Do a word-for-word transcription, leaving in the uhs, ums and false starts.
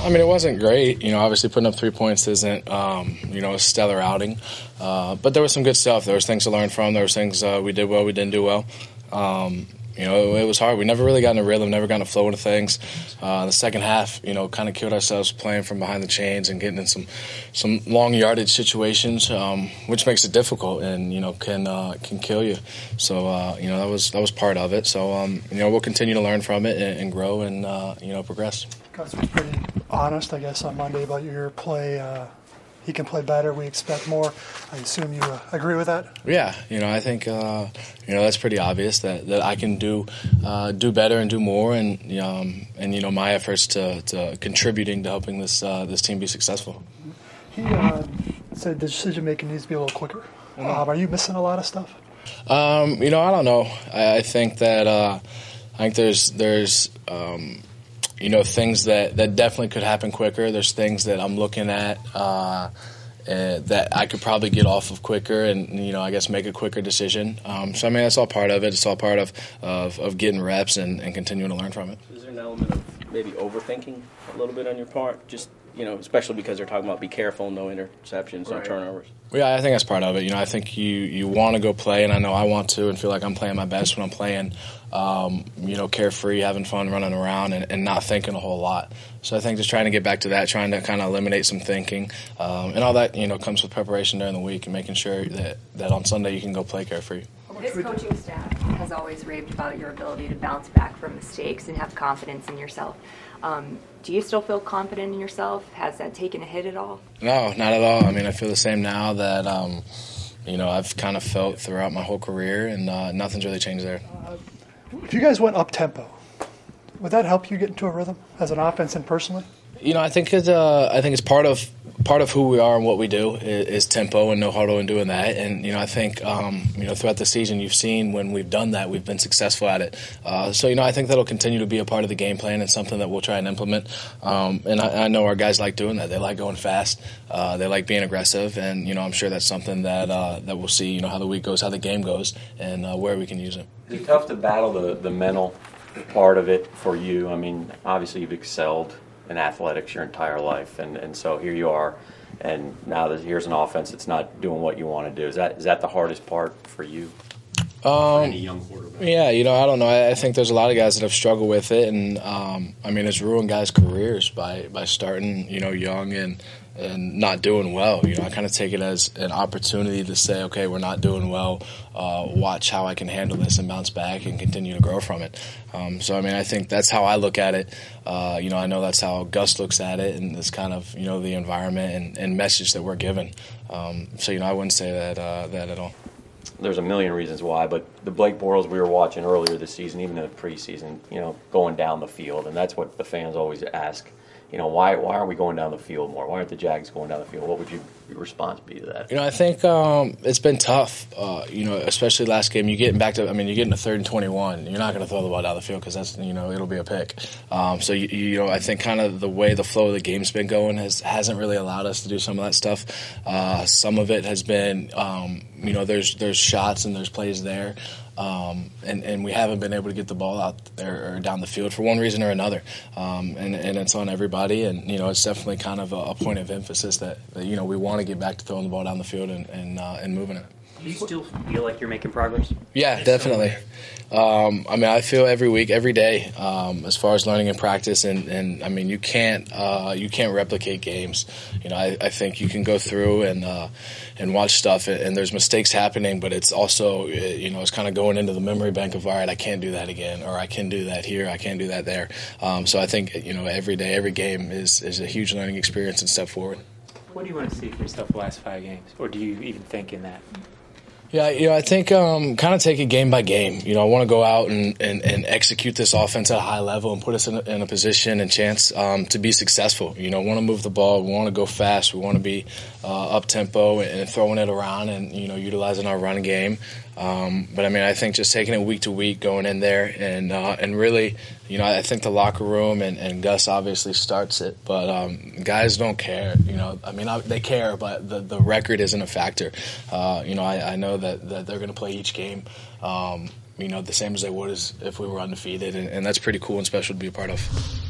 I mean, it wasn't great. You know, obviously putting up three points isn't, um, you know, a stellar outing. Uh, but there was some good stuff. There was things to learn from. There was things uh, we did well, we didn't do well. Um, you know, it, it was hard. We never really got in a rhythm, never got in a flow into things. Uh, the second half, you know, kind of killed ourselves playing from behind the chains and getting in some some long yardage situations, um, which makes it difficult and, you know, can uh, can kill you. So, uh, you know, that was that was part of it. So, um, you know, we'll continue to learn from it and, and grow and, uh, you know, progress. Guys was pretty honest, I guess, on Monday about your play. Uh, he can play better. We expect more. I assume you uh, agree with that? Yeah, you know, I think uh, you know that's pretty obvious that, that I can do uh, do better and do more, and um, and you know my efforts to, to contributing to helping this uh, this team be successful. He uh, said the decision making needs to be a little quicker. Mm-hmm. Um, are you missing a lot of stuff? Um, you know, I don't know. I, I think that uh, I think there's there's. Um, You know, things that, that definitely could happen quicker. There's things that I'm looking at uh, uh, that I could probably get off of quicker and, you know, I guess make a quicker decision. Um, so, I mean, that's all part of it. It's all part of of, of getting reps and, and continuing to learn from it. Is there an element of maybe overthinking a little bit on your part? Just, you know, especially because they're talking about be careful, no interceptions, no turnovers. Yeah, I think that's part of it. You know, I think you, you want to go play, and I know I want to and feel like I'm playing my best when I'm playing, um, you know, carefree, having fun, running around, and, and not thinking a whole lot. So I think just trying to get back to that, trying to kind of eliminate some thinking. Um, and all that, you know, comes with preparation during the week and making sure that, that on Sunday you can go play carefree. This coaching staff has always raved about your ability to bounce back from mistakes and have confidence in yourself. Um, do you still feel confident in yourself? Has that taken a hit at all? No, not at all. I mean, I feel the same now that, um, you know, I've kind of felt throughout my whole career, and uh, nothing's really changed there. Uh, if you guys went up-tempo, would that help you get into a rhythm as an offense and personally? You know, I think it's uh, I think it's part of part of who we are and what we do is, is tempo and no huddle and doing that. And you know, I think um, you know throughout the season you've seen when we've done that we've been successful at it. Uh, so you know, I think that'll continue to be a part of the game plan and something that we'll try and implement. Um, and I, I know our guys like doing that. They like going fast. Uh, they like being aggressive. And you know, I'm sure that's something that uh, that we'll see. You know, how the week goes, how the game goes, and uh, where we can use it. Is it tough to battle the the mental part of it for you? I mean, obviously you've excelled in athletics your entire life, and, and so here you are, and now that here's an offense that's not doing what you want to do. Is that is that the hardest part for you? Um, any young quarterback? Yeah, you know, I don't know. I, I think there's a lot of guys that have struggled with it, and um, I mean, it's ruined guys' careers by, by starting, you know, young and and not doing well. You know, I kind of take it as an opportunity to say, okay, we're not doing well. Uh, watch how I can handle this and bounce back and continue to grow from it. Um, so, I mean, I think that's how I look at it. Uh, you know, I know that's how Gus looks at it, and it's kind of, you know, the environment and, and message that we're given. Um, so, you know, I wouldn't say that uh, that at all. There's a million reasons why, but the Blake Bortles we were watching earlier this season, even in the preseason, you know, going down the field, and that's what the fans always ask. You know, why why aren't we going down the field more? Why aren't the Jags going down the field? What would your response be to that? You know, I think um, it's been tough. Uh, you know, especially last game. You getting back to, I mean, you're getting a third and twenty-one. You're not going to throw the ball down the field because that's, you know, it'll be a pick. Um, so you, you know, I think kind of the way the flow of the game's been going has hasn't really allowed us to do some of that stuff. Uh, some of it has been, um, you know, there's there's shots and there's plays there. Um, and, and we haven't been able to get the ball out there or down the field for one reason or another. Um, and, and it's on everybody. And, you know, it's definitely kind of a, a point of emphasis that, that, you know, we want to get back to throwing the ball down the field and, and, uh, and moving it. Do you still feel like you're making progress? Yeah, definitely. Um, I mean, I feel every week, every day, um, as far as learning and practice, and, and I mean, you can't uh, you can't replicate games. You know, I, I think you can go through and uh, and watch stuff, and, and there's mistakes happening, but it's also, you know, it's kind of going into the memory bank of, all right, I can't do that again, or I can do that here, I can't do that there. Um, so I think, you know, every day, every game is is a huge learning experience and step forward. What do you want to see for yourself the last five games, or do you even think in that? Yeah, you know, I think um, kind of take it game by game. You know, I want to go out and, and, and execute this offense at a high level and put us in a, in a position and chance um, to be successful. You know, want to move the ball, we want to go fast, we want to be uh, up tempo and, and throwing it around and, you know, utilizing our run game. Um, but I mean, I think just taking it week to week, going in there and uh, and really, you know, I think the locker room and, and Gus obviously starts it, but um, guys don't care. You know, I mean, I, they care, but the, the record isn't a factor. Uh, you know, I, I know that, that they're going to play each game, um, you know, the same as they would as if we were undefeated, and, and that's pretty cool and special to be a part of.